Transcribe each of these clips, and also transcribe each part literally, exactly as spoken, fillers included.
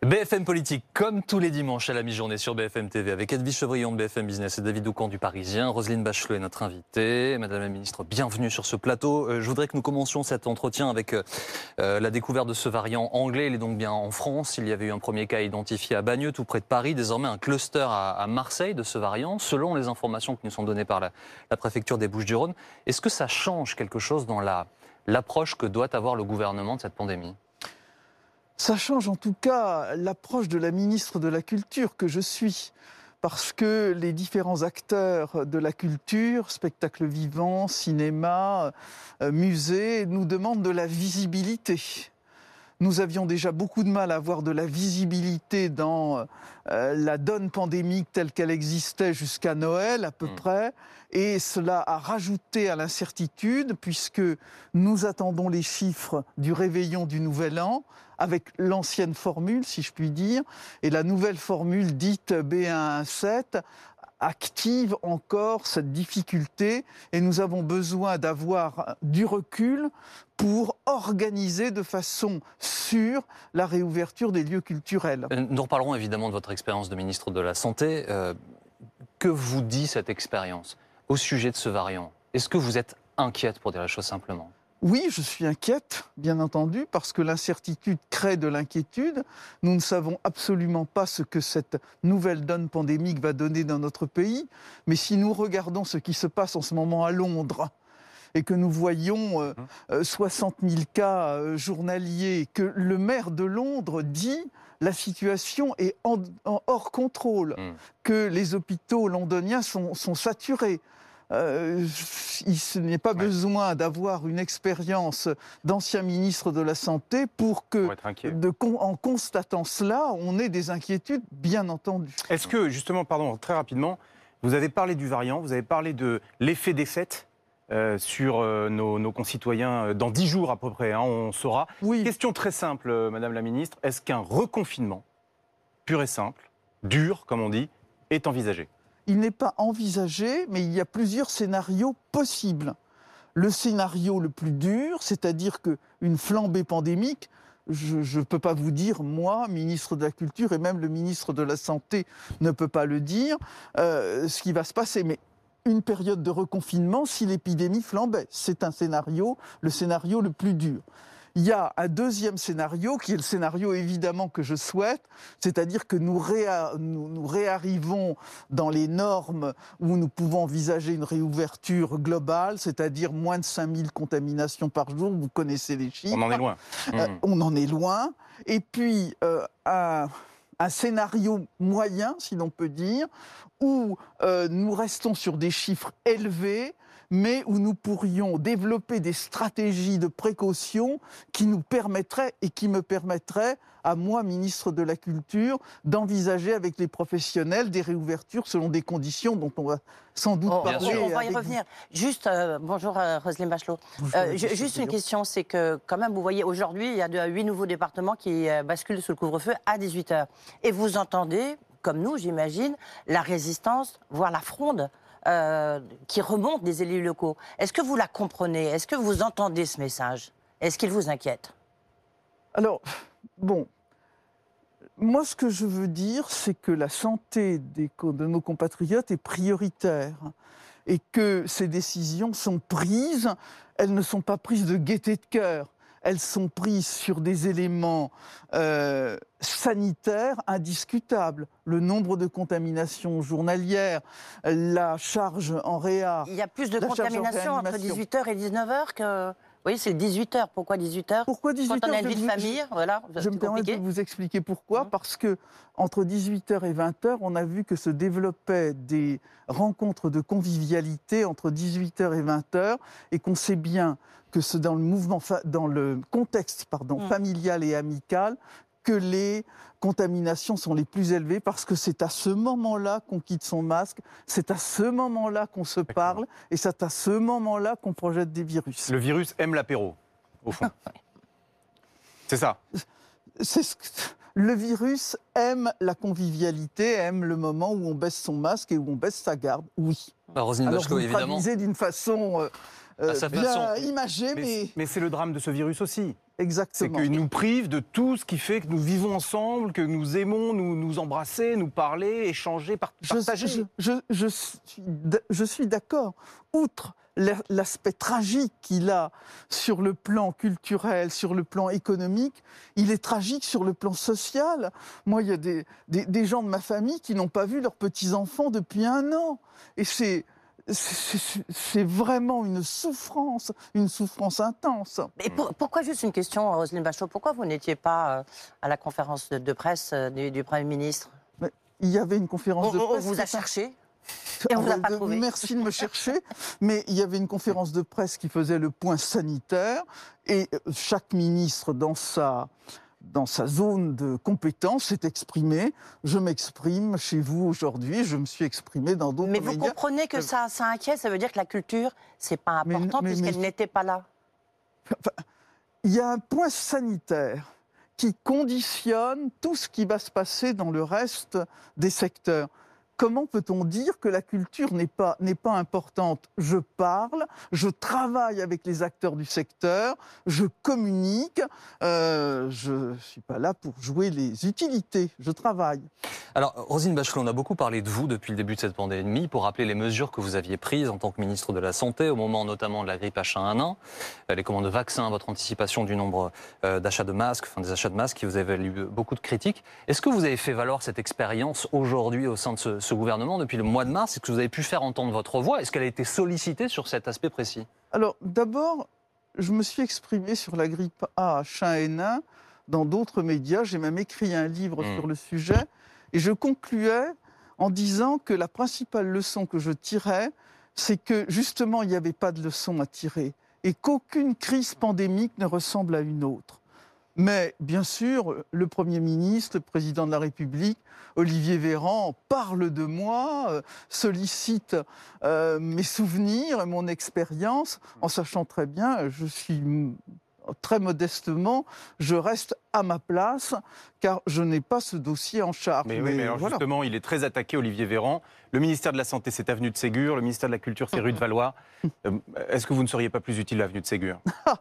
B F M Politique, comme tous les dimanches à la mi-journée sur B F M T V, avec Edwige Chevrillon de B F M Business et David Doucan du Parisien. Roselyne Bachelot est notre invitée. Madame la Ministre, bienvenue sur ce plateau. Euh, je voudrais que nous commencions cet entretien avec euh, la découverte de ce variant anglais. Il est donc bien en France. Il y avait eu un premier cas identifié à Bagneux, tout près de Paris. Désormais, un cluster à, à Marseille de ce variant, selon les informations qui nous sont données par la, la préfecture des Bouches-du-Rhône. Est-ce que ça change quelque chose dans la, l'approche que doit avoir le gouvernement de cette pandémie ? Ça change en tout cas l'approche de la ministre de la Culture que je suis, parce que les différents acteurs de la culture, spectacles vivants, cinéma, euh, musées, nous demandent de la visibilité. Nous avions déjà beaucoup de mal à avoir de la visibilité dans euh, la donne pandémique telle qu'elle existait jusqu'à Noël à peu mmh. près, et cela a rajouté à l'incertitude puisque nous attendons les chiffres du réveillon du Nouvel An avec l'ancienne formule, si je puis dire, et la nouvelle formule dite B un un sept active encore cette difficulté et nous avons besoin d'avoir du recul pour organiser de façon sûre la réouverture des lieux culturels. Nous reparlerons évidemment de votre expérience de ministre de la Santé. Euh, que vous dit cette expérience au sujet de ce variant ? Est-ce que vous êtes inquiète, pour dire la chose simplement ? Oui, je suis inquiète, bien entendu, parce que l'incertitude crée de l'inquiétude. Nous ne savons absolument pas ce que cette nouvelle donne pandémique va donner dans notre pays. Mais si nous regardons ce qui se passe en ce moment à Londres, et que nous voyons euh, euh, soixante mille cas euh, journaliers, que le maire de Londres dit la situation est en, en hors contrôle, mmh. que les hôpitaux londoniens sont, sont saturés. Euh, il n'est pas ouais. besoin d'avoir une expérience d'ancien ministre de la Santé pour que, de, en constatant cela, on ait des inquiétudes, bien entendu. Est-ce que, justement, pardon, très rapidement, vous avez parlé du variant, vous avez parlé de l'effet des fêtes euh, sur euh, nos, nos concitoyens dans dix jours à peu près, hein, on saura. Oui. Question très simple, euh, Madame la Ministre, est-ce qu'un reconfinement, pur et simple, dur, comme on dit, est envisagé ? Il n'est pas envisagé, mais il y a plusieurs scénarios possibles. Le scénario le plus dur, c'est-à-dire qu'une flambée pandémique, je ne peux pas vous dire, moi, ministre de la Culture, et même le ministre de la Santé ne peut pas le dire, euh, ce qui va se passer. Mais une période de reconfinement, si l'épidémie flambait, c'est un scénario, le scénario le plus dur. Il y a un deuxième scénario, qui est le scénario évidemment que je souhaite, c'est-à-dire que nous, réa- nous, nous réarrivons dans les normes où nous pouvons envisager une réouverture globale, c'est-à-dire moins de cinq mille contaminations par jour, vous connaissez les chiffres. On en est loin. Euh, mmh. On en est loin. Et puis, euh, un, un scénario moyen, si l'on peut dire, où euh, nous restons sur des chiffres élevés, mais où nous pourrions développer des stratégies de précaution qui nous permettraient et qui me permettraient, à moi, ministre de la Culture, d'envisager avec les professionnels des réouvertures selon des conditions dont on va sans doute oh, parler. On va y revenir. Vous. Juste, euh, bonjour euh, Roselyne Bachelot. Bonjour, euh, juste une question, c'est que quand même, vous voyez, aujourd'hui, il y a huit nouveaux départements qui euh, basculent sous le couvre-feu à dix-huit heures. Et vous entendez, comme nous, j'imagine, la résistance, voire la fronde, Euh, qui remonte des élus locaux. Est-ce que vous la comprenez ? Est-ce que vous entendez ce message ? Est-ce qu'il vous inquiète ? Alors, bon, moi ce que je veux dire, c'est que la santé des, de nos compatriotes est prioritaire et que ces décisions sont prises, elles ne sont pas prises de gaieté de cœur. Elles sont prises sur des éléments euh, sanitaires indiscutables. Le nombre de contaminations journalières, la charge en réa. Il y a plus de contaminations entre dix-huit heures et dix-neuf heures que... Oui, c'est le dix-huit heures. Pourquoi dix-huit heures ? Pourquoi dix-huit heures ? Quand on a une vie de famille, je, voilà. Je me permets de vous expliquer pourquoi. Mmh. Parce que entre dix-huit heures et vingt heures, on a vu que se développaient des rencontres de convivialité entre dix-huit heures et vingt heures, et qu'on sait bien que c'est dans le mouvement, dans le contexte, pardon, mmh. familial et amical, que les contaminations sont les plus élevées parce que c'est à ce moment-là qu'on quitte son masque, c'est à ce moment-là qu'on se parle et c'est à ce moment-là qu'on projette des virus. Le virus aime l'apéro, au fond. C'est ça. C'est ce que... Le virus aime la convivialité, aime le moment où on baisse son masque et où on baisse sa garde, oui. Bah, Roselyne Alors Bachelot, vous évidemment. traduisez d'une façon... Euh, Euh, bien façon. imagé, mais... Mais, mais c'est le drame de ce virus aussi. C'est exactement. qu'ils nous privent de tout ce qui fait que nous vivons ensemble, que nous aimons nous, nous embrasser, nous parler, échanger, par- Je, partager. je, je, je suis, d- je suis d'accord. Outre la- l'aspect tragique qu'il a sur le plan culturel, sur le plan économique, il est tragique sur le plan social. Moi, il y a des, des, des gens de ma famille qui n'ont pas vu leurs petits-enfants depuis un an. Et c'est... C'est c'est vraiment une souffrance, une souffrance intense. Et pour- pourquoi, juste une question, Roselyne Bachelot, pourquoi vous n'étiez pas euh, à la conférence de, de presse euh, du, du Premier ministre? Mais il y avait une conférence on, de on presse. vous a qui- cherché et on vous a pas de- trouvé. Merci de me chercher. Mais il y avait une conférence de presse qui faisait le point sanitaire et chaque ministre dans sa, dans sa zone de compétence s'est exprimé. Je m'exprime chez vous aujourd'hui, je me suis exprimé dans d'autres Mais vous médias. comprenez que ça, ça inquiète, ça veut dire que la culture, c'est pas Mais- important mais- puisqu'elle mais- n'était pas là. Il y a un point sanitaire qui conditionne tout ce qui va se passer dans le reste des secteurs. Comment peut-on dire que la culture n'est pas, n'est pas importante? Je parle, je travaille avec les acteurs du secteur, je communique, euh, je ne suis pas là pour jouer les utilités, je travaille. Alors, Roselyne Bachelot, on a beaucoup parlé de vous depuis le début de cette pandémie pour rappeler les mesures que vous aviez prises en tant que ministre de la Santé, au moment notamment de la grippe H un N un, euh, les commandes de vaccins, votre anticipation du nombre euh, d'achats de masques, enfin des achats de masques qui vous avez eu beaucoup de critiques. Est-ce que vous avez fait valoir cette expérience aujourd'hui au sein de ce, ce gouvernement depuis le mois de mars? Est-ce que vous avez pu faire entendre votre voix? Est-ce qu'elle a été sollicitée sur cet aspect précis? Alors, d'abord, je me suis exprimé sur la grippe A H un N un dans d'autres médias. J'ai même écrit un livre Mmh. sur le sujet. Et je concluais en disant que la principale leçon que je tirais, c'est que justement, il n'y avait pas de leçon à tirer et qu'aucune crise pandémique ne ressemble à une autre. Mais bien sûr, le Premier ministre, le Président de la République, Olivier Véran, parle de moi, euh, sollicite euh, mes souvenirs, mon expérience, en sachant très bien, je suis m- très modestement, je reste à ma place, car je n'ai pas ce dossier en charge. Mais, oui, mais alors voilà. justement, il est très attaqué, Olivier Véran. Le ministère de la Santé, c'est avenue de Ségur. Le ministère de la Culture, c'est rue de Valois. Euh, Est-ce que vous ne seriez pas plus utile à avenue de Ségur?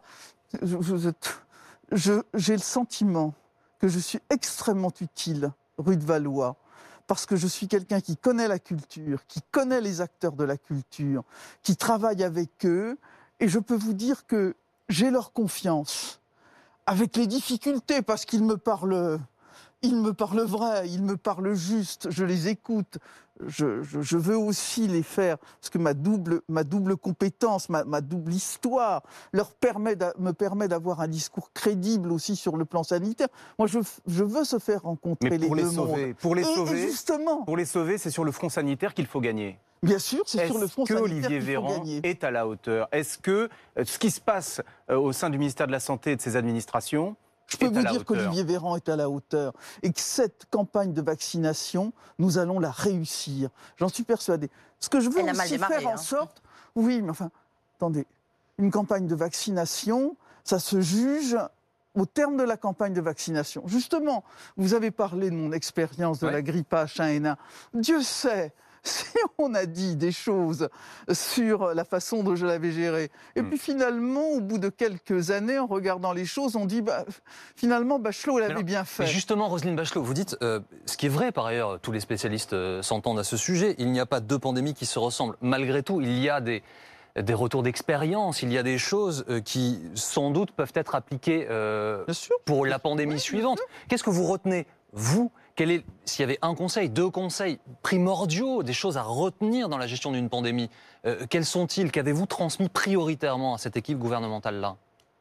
Je- vous êtes- je- J'ai le sentiment que je suis extrêmement utile rue de Valois, parce que je suis quelqu'un qui connaît la culture, qui connaît les acteurs de la culture, qui travaille avec eux, et je peux vous dire que j'ai leur confiance, avec les difficultés, parce qu'ils me parlent, ils me parlent vrai, ils me parlent juste, je les écoute. Je, je- je veux aussi les faire, parce que ma double, ma double compétence, ma, ma double histoire leur permet d'a- me permet d'avoir un discours crédible aussi sur le plan sanitaire. Moi, je, je veux se faire rencontrer Mais les pour les deux sauver, mondes. pour les Et- et sauver, justement, pour les sauver, c'est sur le front sanitaire qu'il faut gagner. bien sûr, c'est sur le front Est-ce que sanitaire Olivier qu'il faut Véran gagner. est à la hauteur? Est-ce que euh, ce qui se passe euh, au sein du ministère de la Santé et de ses administrations Je peux est à vous la dire hauteur? qu'Olivier Véran est à la hauteur et que cette campagne de vaccination, nous allons la réussir. J'en suis persuadé. Ce que je veux Elle a mal aussi démarré, faire en hein. sorte... Oui, mais enfin, attendez. Une campagne de vaccination, ça se juge au terme de la campagne de vaccination. Justement, vous avez parlé de mon expérience de Ouais. la grippe H un N un. Dieu sait si on a dit des choses sur la façon dont je l'avais gérée. Et Mm. puis finalement, au bout de quelques années, en regardant les choses, on dit, bah, finalement, Bachelot, elle avait alors, bien Mais fait. justement, Roselyne Bachelot, vous dites, euh, ce qui est vrai par ailleurs, tous les spécialistes euh, s'entendent à ce sujet, il n'y a pas deux pandémies qui se ressemblent. Malgré tout, il y a des, des retours d'expérience, il y a des choses euh, qui, sans doute, peuvent être appliquées euh, Bien sûr. pour la pandémie Oui, suivante. Qu'est-ce que vous retenez, vous? Quel est, s'il y avait un conseil, deux conseils primordiaux, des choses à retenir dans la gestion d'une pandémie, euh, quels sont-ils? Qu'avez-vous transmis prioritairement à cette équipe gouvernementale-là?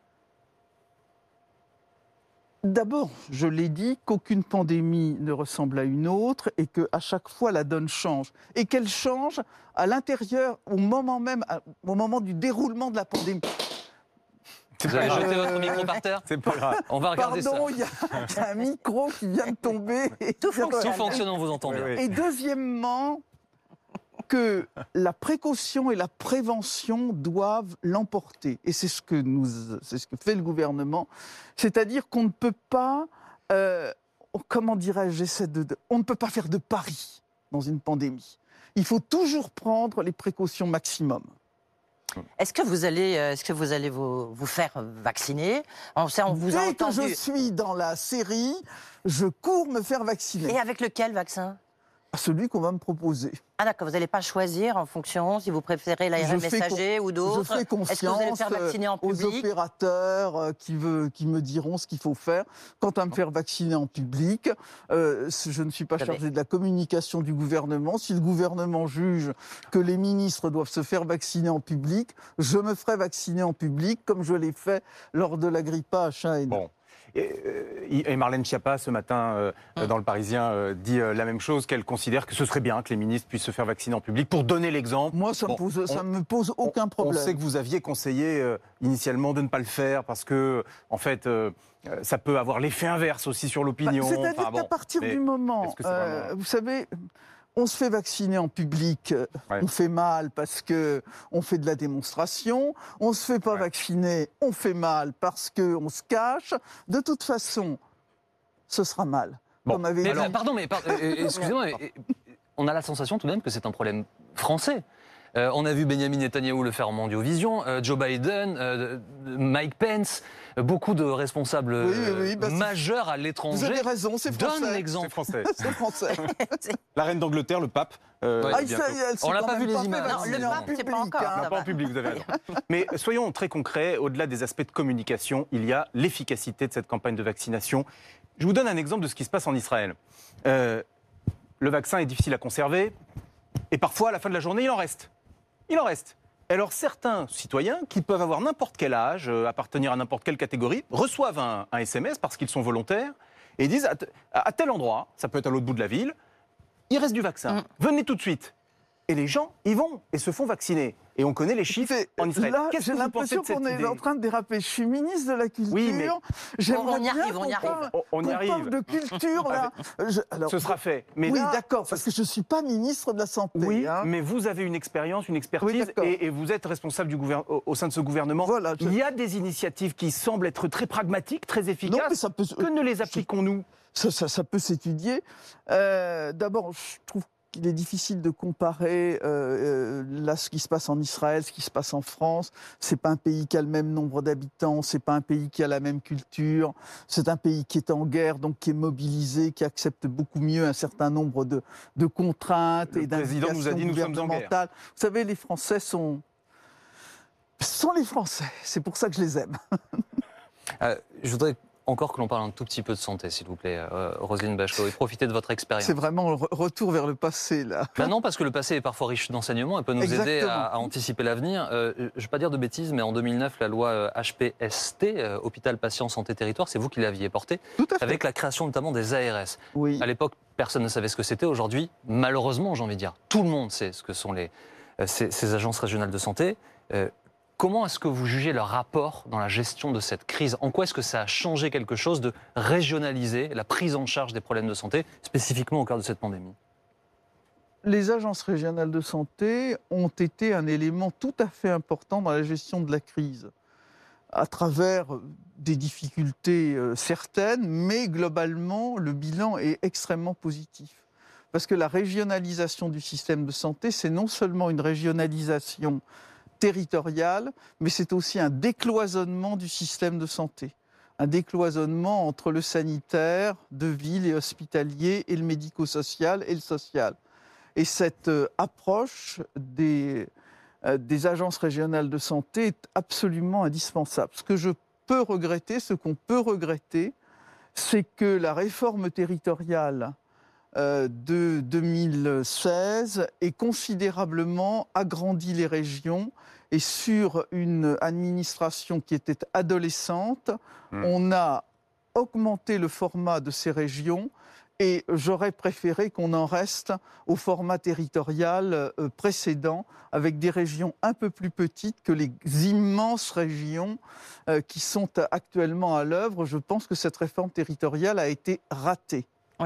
D'abord, je l'ai dit, qu'aucune pandémie ne ressemble à une autre et qu'à chaque fois, la donne change. Et qu'elle change à l'intérieur, au moment même, à- au moment du déroulement de la pandémie. Vous avez Euh, jeté votre micro par terre? C'est pas grave. On va regarder Pardon, ça. il y, a il y a un micro qui vient de tomber. Et Tout fonctionne. Tout fonctionne, on vous entend bien. Oui, oui. Et deuxièmement, que la précaution et la prévention doivent l'emporter. Et c'est ce que nous, c'est ce que fait le gouvernement. C'est-à-dire qu'on ne peut pas, euh, comment dirais-je, j'essaie de, de- on ne peut pas faire de paris dans une pandémie. Il faut toujours prendre les précautions maximum. Est-ce que vous allez, euh, est-ce que vous, allez vous, vous faire vacciner? On, sait, on vous a Dès que entendu. je suis dans la série, je cours me faire vacciner. Et avec lequel vaccin? Celui qu'on va me proposer. Ah d'accord, vous n'allez pas choisir en fonction si vous préférez l'A R N messager ou d'autres. Je fais confiance Est-ce que vous allez faire vacciner en aux public? opérateurs euh, qui, veut, qui me diront ce qu'il faut faire. Quant à me faire vacciner en public, euh, je ne suis pas chargé de la communication du gouvernement. Si le gouvernement juge que les ministres doivent se faire vacciner en public, je me ferai vacciner en public comme je l'ai fait lors de la grippe A H un N un. Bon. Et, et Marlène Schiappa, ce matin, euh, mmh. dans Le Parisien, euh, dit euh, la même chose, qu'elle considère que ce serait bien que les ministres puissent se faire vacciner en public pour donner l'exemple. Moi, ça ne bon, me, me pose aucun on, problème. On sait que vous aviez conseillé euh, initialement de ne pas le faire parce que, en fait, euh, ça peut avoir l'effet inverse aussi sur l'opinion. Bah, C'est-à-dire enfin, bon, qu'à partir du moment, que vraiment... euh, vous savez... On se fait vacciner en public, ouais. on fait mal parce qu'on fait de la démonstration. On ne se fait pas ouais. vacciner, on fait mal parce qu'on se cache. De toute façon, ce sera mal. Bon. Comme avait mais, dit... Pardon, mais par... excusez-moi, mais on a la sensation tout de même que c'est un problème français. Euh, on a vu Benjamin Netanyahou le faire en Mondiovision, euh, Joe Biden, euh, Mike Pence, euh, beaucoup de responsables oui, oui, oui, bah majeurs à l'étranger. Vous avez raison, c'est français. Donne l'exemple. C'est français. C'est français. La reine d'Angleterre, le pape. Euh, ah, ça, on n'a pas vu les images. Non, le pape, c'est pas encore. Hein, pas en public, vous avez raison. Mais soyons très concrets, au-delà des aspects de communication, il y a l'efficacité de cette campagne de vaccination. Je vous donne un exemple de ce qui se passe en Israël. Euh, le vaccin est difficile à conserver et parfois, à la fin de la journée, il en reste. Il en reste. Alors certains citoyens, qui peuvent avoir n'importe quel âge, euh, appartenir à n'importe quelle catégorie, reçoivent un, un S M S parce qu'ils sont volontaires et disent à, à tel endroit, ça peut être à l'autre bout de la ville, il reste du vaccin, mmh. venez tout de suite. Et les gens y vont et se font vacciner. Et on connaît les chiffres en Israël. Là, j'ai l'impression qu'on est en train de déraper. Je suis ministre de la Culture. Oui, mais on y arrive, on y arrive. Parle, on y arrive. Parle de culture, là. Je, alors, Ce sera fait. Mais oui, là, d'accord, parce que je ne suis pas ministre de la Santé. Oui, hein. mais vous avez une expérience, une expertise, oui, et, et vous êtes responsable du gouver... au, au sein de ce gouvernement. Voilà, je... Il y a des initiatives qui semblent être très pragmatiques, très efficaces. Non, mais ça peut... Que ne les appliquons-nous? ça, ça, ça peut s'étudier. Euh, D'abord, je trouve Il est difficile de comparer euh, euh, là ce qui se passe en Israël, ce qui se passe en France. C'est pas un pays qui a le même nombre d'habitants, c'est pas un pays qui a la même culture. C'est un pays qui est en guerre, donc qui est mobilisé, qui accepte beaucoup mieux un certain nombre de, de contraintes le et d'indications président nous a dit nous sommes en guerre. Vous savez, les Français sont sont les Français. C'est pour ça que je les aime. euh, je voudrais encore que l'on parle un tout petit peu de santé, s'il vous plaît, euh, Roselyne Bachelot, et profitez de votre expérience. C'est vraiment le retour vers le passé, là. Ben non, parce que le passé est parfois riche d'enseignements et peut nous Exactement. aider à, à anticiper l'avenir. Euh, je ne vais pas dire de bêtises, mais en deux mille neuf, la loi H P S T, euh, Hôpital Patient Santé Territoire, c'est vous qui l'aviez portée, avec la création notamment des A R S. Oui. À l'époque, personne ne savait ce que c'était. Aujourd'hui, malheureusement, j'ai envie de dire, tout le monde sait ce que sont les, euh, ces, ces agences régionales de santé. Euh, Comment est-ce que vous jugez leur rapport dans la gestion de cette crise? En quoi est-ce que ça a changé quelque chose de régionaliser la prise en charge des problèmes de santé, spécifiquement au cœur de cette pandémie? Les agences régionales de santé ont été un élément tout à fait important dans la gestion de la crise, à travers des difficultés certaines, mais globalement, le bilan est extrêmement positif. Parce que la régionalisation du système de santé, c'est non seulement une régionalisation territoriale, mais c'est aussi un décloisonnement du système de santé. Un décloisonnement entre le sanitaire, de ville et hospitalier, et le médico-social et le social. Et cette euh, approche des, euh, des agences régionales de santé est absolument indispensable. Ce que je peux regretter, ce qu'on peut regretter, c'est que la réforme territoriale euh, de deux mille seize ait considérablement agrandi les régions. Et sur une administration qui était adolescente, mmh. on a augmenté le format de ces régions et j'aurais préféré qu'on en reste au format territorial précédent, avec des régions un peu plus petites que les immenses régions qui sont actuellement à l'œuvre. Je pense que cette réforme territoriale a été ratée. Oui.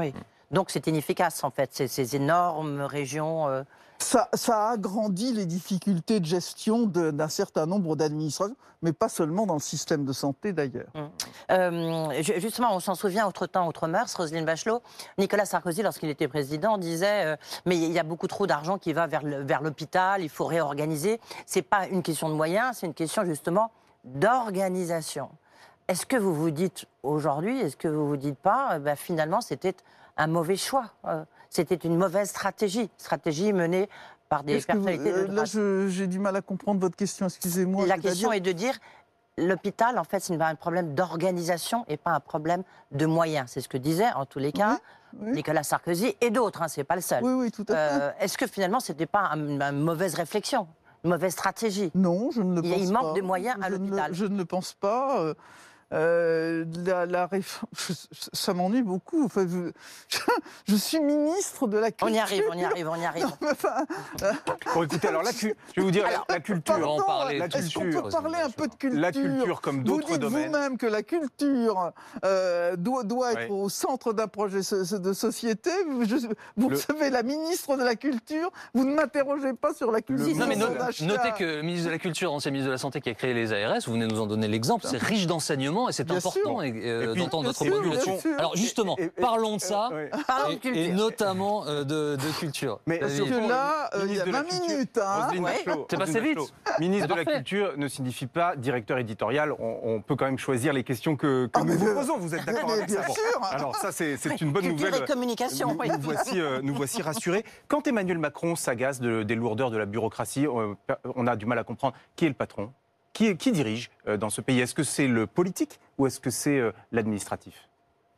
Donc c'est inefficace en fait, ces, ces énormes régions. Euh... Ça, ça a agrandi les difficultés de gestion de, d'un certain nombre d'administrations, mais pas seulement dans le système de santé d'ailleurs. Mmh. Euh, justement, on s'en souvient, autre temps, autre mœurs, Roselyne Bachelot, Nicolas Sarkozy, lorsqu'il était président, disait euh, mais il y a beaucoup trop d'argent qui va vers, le, vers l'hôpital, il faut réorganiser. C'est pas une question de moyens, c'est une question justement d'organisation. Est-ce que vous vous dites aujourd'hui, est-ce que vous vous dites pas, euh, ben, finalement c'était un mauvais choix, euh, c'était une mauvaise stratégie, stratégie menée par des Est-ce personnalités vous, euh, de là, droite. je, j'ai du mal à comprendre votre question, excusez-moi. La c'est-à-dire... question est de dire, l'hôpital, en fait, c'est un problème d'organisation et pas un problème de moyens. C'est ce que disait, en tous les cas, oui, oui. Nicolas Sarkozy et d'autres, hein, c'est pas le seul. Oui, oui, tout à fait. Euh, est-ce que finalement, c'était pas une, une mauvaise réflexion, une mauvaise stratégie? Non, je ne le Il, pense il pas. manque de moyens à Je ne le- l'hôpital. Je ne le pense pas. Euh, euh, la, la réf- ça m'ennuie beaucoup. Enfin, je, je, je suis ministre de la culture. On y arrive, on y arrive, on y arrive. Non, mais enfin, euh, Bon, écoutez, alors là, je vais vous dire, Alors, la, la culture. on va en pardon, parler la est-ce qu'on culture, peut parler un peu de culture? La culture, comme d'autres Vous dites domaines. vous-même que la culture euh, doit, doit être Oui. au centre d'un projet so- de société. Je- vous Le- recevez la ministre de la Culture. Vous ne m'interrogez pas sur la culture. Non, mais sans no- achat. notez que le ministre de la Culture, ancien ministre de la Santé qui a créé les A R S, vous venez de nous en donner l'exemple, c'est riche d'enseignements et c'est Bien important sûr. et, euh, Et puis, d'entendre bien votre sûr, point de vue bien là-dessus. sûr. Alors justement, Et- et- parlons de ça. Euh, ouais. Parlons de Et, culture. et notamment euh, de, de culture. Mais David. surtout, Parce que là, euh, il y a ministre de la vingt Culture, minutes, hein. Roselyne Ouais. Bachelot, C'est passé Roselyne vite. Bachelot, ministre C'est de la parfait. Culture ne signifie pas directeur éditorial. On, on peut quand même choisir les questions que, que Ah, nous mais vous bien- posons. Vous êtes d'accord mais avec bien ça? Bon. sûr. Alors ça, c'est c'est une bonne Culture nouvelle. et communication, Nous, oui. nous voici, euh, nous voici rassurés. Quand Emmanuel Macron s'agace de- des lourdeurs de la bureaucratie, euh, on a du mal à comprendre qui est le patron, qui, est- qui dirige euh, dans ce pays. Est-ce que c'est le politique ou est-ce que c'est euh, l'administratif?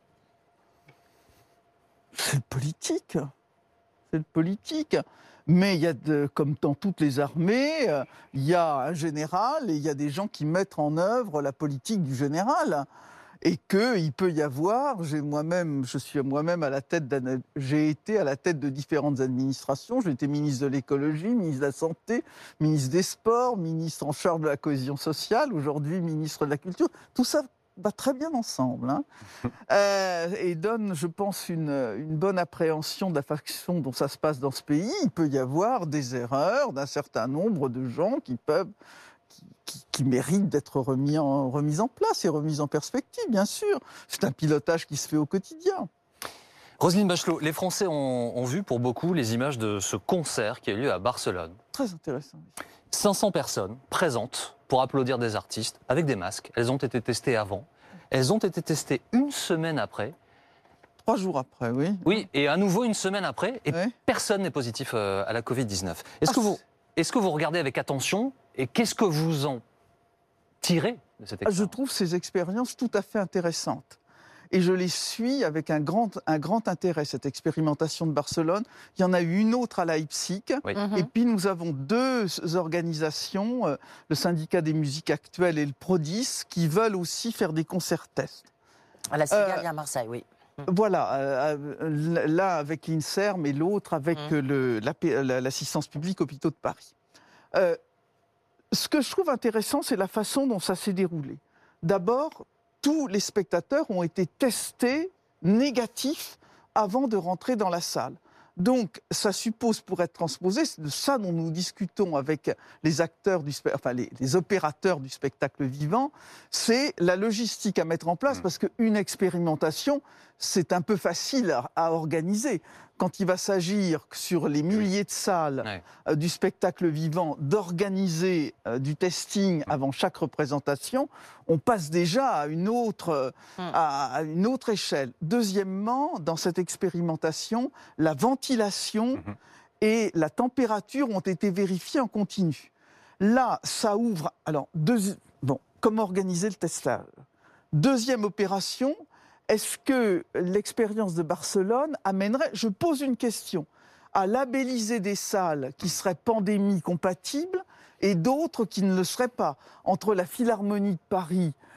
C'est le politique. C'est le politique. Mais il y a, de, comme dans toutes les armées, euh, il y a un général et il y a des gens qui mettent en œuvre la politique du général. Et qu'il peut y avoir, j'ai moi-même, je suis moi-même à la tête d'un, j'ai été à la tête de différentes administrations. J'ai été ministre de l'écologie, ministre de la santé, ministre des sports, ministre en charge de la cohésion sociale, aujourd'hui ministre de la culture. Tout ça va très bien ensemble, hein. Euh, et donne, je pense, une, une bonne appréhension de la façon dont ça se passe dans ce pays. Il peut y avoir des erreurs d'un certain nombre de gens qui peuvent, qui, qui, qui méritent d'être remis en, remis en place et remis en perspective, bien sûr. C'est un pilotage qui se fait au quotidien. Roselyne Bachelot, les Français ont, ont vu pour beaucoup les images de ce concert qui a eu lieu à Barcelone. Très intéressant. cinq cents personnes présentes pour applaudir des artistes avec des masques. Elles ont été testées avant. Elles ont été testées une semaine après. Trois jours après, oui. Oui, et à nouveau une semaine après. Et Ouais. personne n'est positif euh, à la covid dix-neuf. Est-ce Ah, que vous, est-ce que vous regardez avec attention et qu'est-ce que vous en tirez de cette Je expérience? trouve ces expériences tout à fait intéressantes. Et je les suis avec un grand, un grand intérêt, cette expérimentation de Barcelone. Il y en a eu une autre à Leipzig. Oui. Mhm. Et puis nous avons deux organisations, euh, le syndicat des musiques actuelles et le Prodis, qui veulent aussi faire des concerts tests. À la Cigale Euh, à Marseille, oui. Voilà, euh, euh, l'un avec l'INSERM et l'autre avec Mhm. euh, le- la P- la- l'assistance publique hôpitaux de Paris. Euh, ce que je trouve intéressant, c'est la façon dont ça s'est déroulé. D'abord, tous les spectateurs ont été testés négatifs avant de rentrer dans la salle. Donc, ça suppose, pour être transposé, c'est de ça dont nous discutons avec les acteurs du spe- enfin les, les opérateurs du spectacle vivant, c'est la logistique à mettre en place, Mmh. parce qu'une expérimentation, c'est un peu facile à, à organiser. Quand il va s'agir sur les milliers de salles Ouais. euh, du spectacle vivant, d'organiser euh, du testing avant chaque représentation, on passe déjà à une autre, euh, Mm. à, à une autre échelle. Deuxièmement, dans cette expérimentation, la ventilation Mhm. et la température ont été vérifiées en continu. Là, ça ouvre. Alors, deux, bon, comment organiser le testage? Deuxième opération, est-ce que l'expérience de Barcelone amènerait, je pose une question, à labelliser des salles qui seraient pandémie compatibles et d'autres qui ne le seraient pas? Entre la Philharmonie de Paris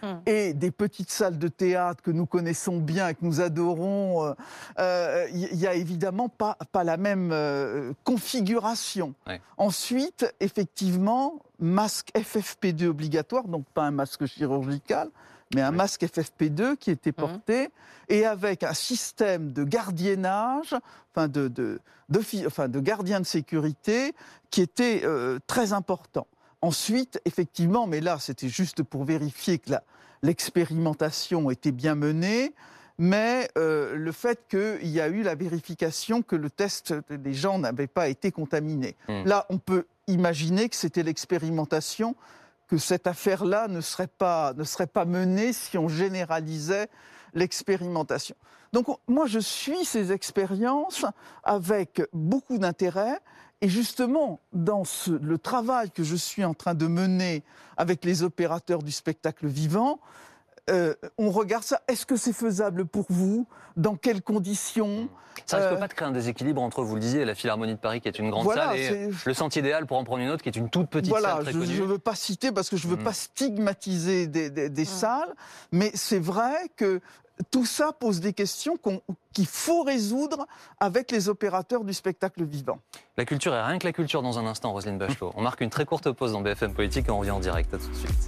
mmh. et des petites salles de théâtre que nous connaissons bien et que nous adorons, il euh, n'y a évidemment pas, pas la même euh, configuration. Ouais. Ensuite, effectivement, masque F F P deux obligatoire, donc pas un masque chirurgical, mais un oui. masque F F P deux qui était porté, mmh. et avec un système de gardiennage, enfin de, de, de, enfin de gardien de sécurité, qui était euh, très important. Ensuite, effectivement, mais là, c'était juste pour vérifier que la, l'expérimentation était bien menée, mais euh, le fait qu'il y a eu la vérification que le test des gens n'avait pas été contaminé. Mmh. Là, on peut imaginer que c'était l'expérimentation, que cette affaire-là ne serait pas, ne serait pas menée si on généralisait l'expérimentation. Donc, moi, je suis ces expériences avec beaucoup d'intérêt. Et justement, dans ce, le travail que je suis en train de mener avec les opérateurs du spectacle vivant, euh, on regarde ça. Est-ce que c'est faisable pour vous? Dans quelles conditions? Ça risque euh... pas de créer un déséquilibre entre, vous le disiez, la Philharmonie de Paris qui est une grande voilà, salle et c'est... le Sentier des Halles, pour en prendre une autre, qui est une toute petite voilà, salle très je, connue. Je ne veux pas citer parce que je ne veux mmh. pas stigmatiser des, des, des mmh. salles, mais c'est vrai que tout ça pose des questions qu'on, qu'il faut résoudre avec les opérateurs du spectacle vivant. La culture et rien que la culture dans un instant, Roselyne Bachelot. On marque une très courte pause dans B F M Politique et on revient en direct. À tout de suite.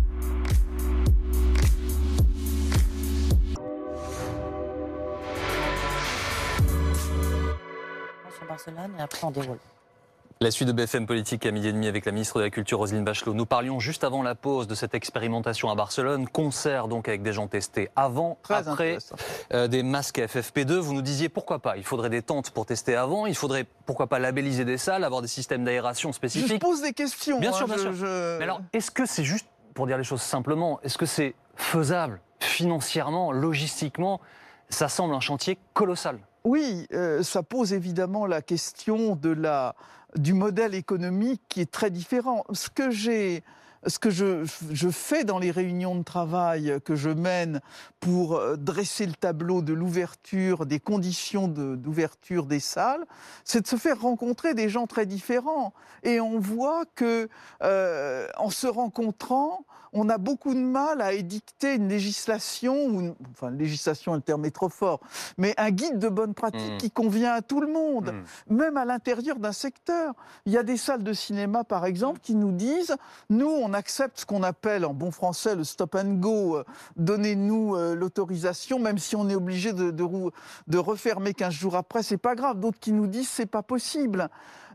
Sur Barcelone et après on déroule. La suite de B F M Politique à midi et demi avec la ministre de la Culture Roselyne Bachelot. Nous parlions juste avant la pause de cette expérimentation à Barcelone, concert donc avec des gens testés avant, Très après, euh, des masques F F P deux. Vous nous disiez pourquoi pas, il faudrait des tentes pour tester avant, il faudrait pourquoi pas labelliser des salles, avoir des systèmes d'aération spécifiques. Je pose des questions. Bien hein, sûr, bien je, sûr. Je... Mais alors, est-ce que c'est juste, pour dire les choses simplement, est-ce que c'est faisable financièrement, logistiquement? Ça semble un chantier colossal. Oui, euh, ça pose évidemment la question de la, du modèle économique qui est très différent. Ce que, j'ai, ce que je, je fais dans les réunions de travail que je mène pour dresser le tableau de l'ouverture, des conditions de, d'ouverture des salles, c'est de se faire rencontrer des gens très différents. Et on voit que, euh, en se rencontrant, on a beaucoup de mal à édicter une législation, ou une, enfin législation, le terme est trop fort, mais un guide de bonne pratique mmh. qui convient à tout le monde, mmh. même à l'intérieur d'un secteur. Il y a des salles de cinéma, par exemple, qui nous disent, nous, on accepte ce qu'on appelle, en bon français, le stop and go, euh, donnez-nous euh, l'autorisation, même si on est obligé de, de, de refermer quinze jours après, c'est pas grave. D'autres qui nous disent, c'est pas possible.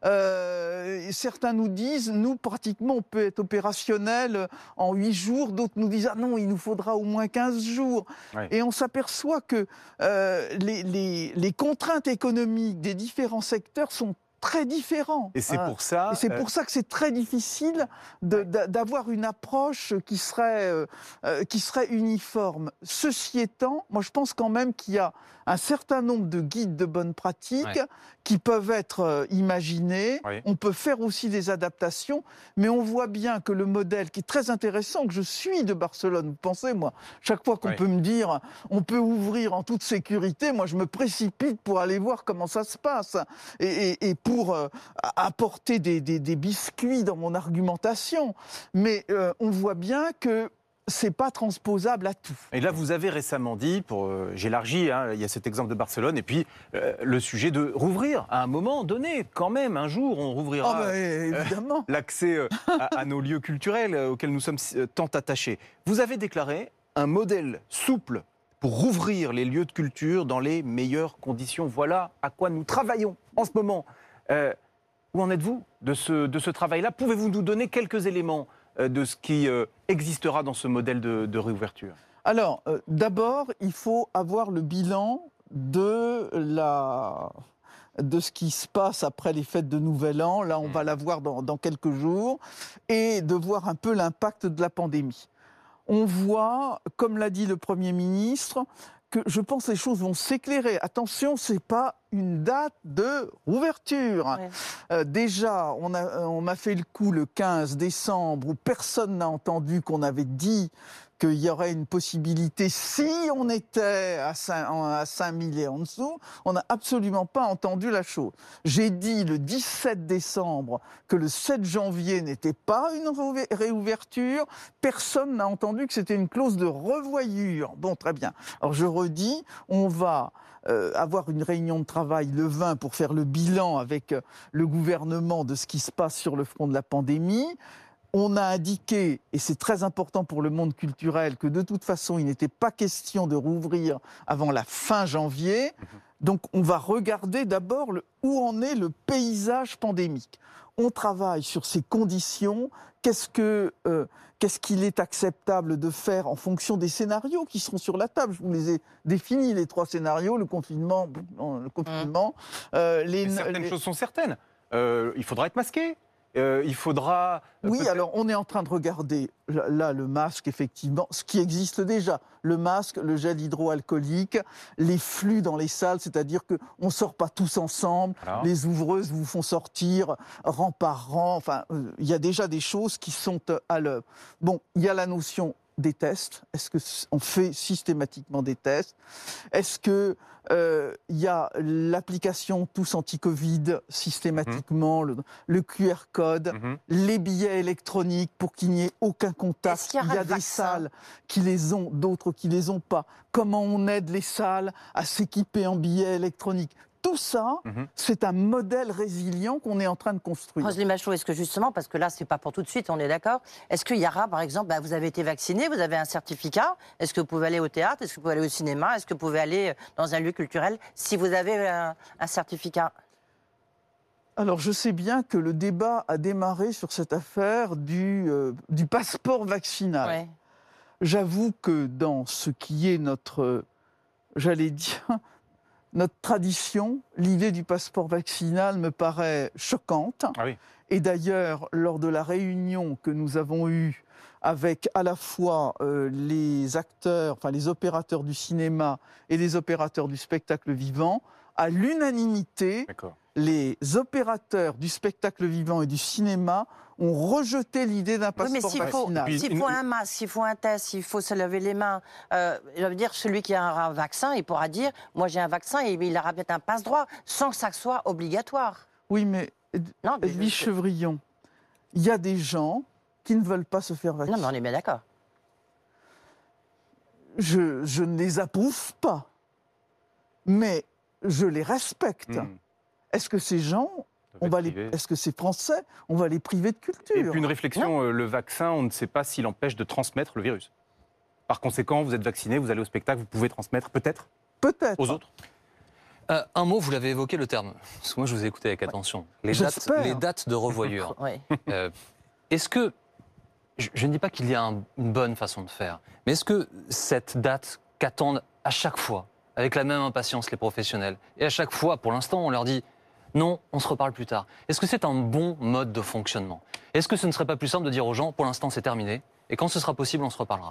Euh, certains nous disent, nous, pratiquement, on peut être opérationnel en huit jours. D'autres nous disent, ah non, il nous faudra au moins quinze jours. Oui. Et on s'aperçoit que euh, les, les, les contraintes économiques des différents secteurs sont très différents. Et c'est pour ça, et c'est pour euh... ça que c'est très difficile de, d'avoir une approche qui serait, euh, qui serait uniforme. Ceci étant, moi je pense quand même qu'il y a un certain nombre de guides de bonne pratique ouais. qui peuvent être euh, imaginés. Oui. On peut faire aussi des adaptations, mais on voit bien que le modèle qui est très intéressant, que je suis de Barcelone, vous pensez, moi, chaque fois qu'on oui. peut me dire on peut ouvrir en toute sécurité, moi je me précipite pour aller voir comment ça se passe. Et, et, et pour euh, apporter des, des, des biscuits dans mon argumentation. Mais euh, on voit bien que c'est pas transposable à tout. Et là, vous avez récemment dit, pour euh, j'élargis, hein, il y a cet exemple de Barcelone, et puis euh, le sujet de rouvrir à un moment donné, quand même, un jour, on rouvrira oh bah, évidemment. Euh, l'accès euh, à, à nos lieux culturels euh, auxquels nous sommes euh, tant attachés. Vous avez déclaré un modèle souple pour rouvrir les lieux de culture dans les meilleures conditions. Voilà à quoi nous travaillons en ce moment. Euh, où en êtes-vous de ce, de ce travail-là? Pouvez-vous nous donner quelques éléments euh, de ce qui euh, existera dans ce modèle de, de réouverture? Alors, euh, d'abord, il faut avoir le bilan de, la, de ce qui se passe après les fêtes de Nouvel An. Là, on mmh. va l'avoir dans, dans quelques jours. Et de voir un peu l'impact de la pandémie. On voit, comme l'a dit le Premier ministre, que je pense que les choses vont s'éclairer. Attention, c'est pas une date de rouverture. Ouais. Euh, déjà, on, a, on m'a fait le coup le quinze décembre où personne n'a entendu qu'on avait dit qu'il y aurait une possibilité si on était à cinq mille et en dessous. On n'a absolument pas entendu la chose. J'ai dit le dix-sept décembre que le sept janvier n'était pas une réouverture. Personne n'a entendu que c'était une clause de revoyure. Bon, très bien. Alors je redis, on va euh, avoir une réunion de travail le vingt pour faire le bilan avec euh, le gouvernement de ce qui se passe sur le front de la pandémie. On a indiqué, et c'est très important pour le monde culturel, que de toute façon, il n'était pas question de rouvrir avant la fin janvier. Donc, on va regarder d'abord le, où en est le paysage pandémique. On travaille sur ces conditions. Qu'est-ce que, euh, qu'est-ce qu'il est acceptable de faire en fonction des scénarios qui seront sur la table? Je vous les ai définis, les trois scénarios, le confinement, bon, le confinement. Euh, les, Mais certaines les... choses sont certaines. Euh, il faudra être masqué. Euh, il faudra... Oui, alors on est en train de regarder, là, le masque, effectivement, ce qui existe déjà. Le masque, le gel hydroalcoolique, les flux dans les salles, c'est-à-dire qu'on ne sort pas tous ensemble, Alors. les ouvreuses vous font sortir rang par rang, enfin, euh, il y a déjà des choses qui sont euh, à l'œuvre. Bon, il y a la notion des tests. Est-ce qu'on fait systématiquement des tests? Est-ce que euh, il y a l'application Tous Anti-Covid systématiquement, mmh. le, le Q R code, mmh. les billets électroniques pour qu'il n'y ait aucun contact? Il y, il y a des vaccin? salles qui les ont, d'autres qui les ont pas. Comment on aide les salles à s'équiper en billets électroniques? Tout ça, mmh. c'est un modèle résilient qu'on est en train de construire. Roselyne Bachelot, est-ce que justement, parce que là, c'est pas pour tout de suite, on est d'accord, est-ce qu'il y aura, par exemple, bah, vous avez été vacciné, vous avez un certificat, est-ce que vous pouvez aller au théâtre, est-ce que vous pouvez aller au cinéma, est-ce que vous pouvez aller dans un lieu culturel si vous avez un, un certificat? Alors, je sais bien que le débat a démarré sur cette affaire du, euh, du passeport vaccinal. Ouais. J'avoue que dans ce qui est notre, euh, j'allais dire... notre tradition, l'idée du passeport vaccinal me paraît choquante. Ah oui. Et d'ailleurs, lors de la réunion que nous avons eue avec à la fois euh, les acteurs, enfin les opérateurs du cinéma et les opérateurs du spectacle vivant, à l'unanimité, les opérateurs du spectacle vivant et du cinéma ont rejeté l'idée d'un passeport oui, mais vaccinal. S'il faut un masque, s'il faut un test, s'il faut se laver les mains, euh, je veux dire, celui qui a un vaccin, il pourra dire « moi j'ai un vaccin » et il aura peut-être un passe-droit, sans que ça soit obligatoire. Oui, mais, mais Edwige je... Chevrillon, il y a des gens qui ne veulent pas se faire vacciner. Non, mais on est bien d'accord. Je, je ne les approuve pas, mais je les respecte. Mmh. Est-ce que ces gens... On va les... Est-ce que c'est français? On va les priver de culture. Et puis une réflexion, euh, le vaccin, on ne sait pas s'il empêche de transmettre le virus. Par conséquent, vous êtes vacciné, vous allez au spectacle, vous pouvez transmettre peut-être Peut-être. aux autres. Euh, un mot, vous l'avez évoqué, le terme. Parce que moi, je vous ai écouté avec attention. Les, dates, les dates de revoyure. Oui. euh, est-ce que... Je, je ne dis pas qu'il y a un, une bonne façon de faire, mais est-ce que cette date qu'attendent à chaque fois, avec la même impatience les professionnels, et à chaque fois, pour l'instant, on leur dit... non, on se reparle plus tard. Est-ce que c'est un bon mode de fonctionnement? Est-ce que ce ne serait pas plus simple de dire aux gens, pour l'instant c'est terminé, et quand ce sera possible, on se reparlera?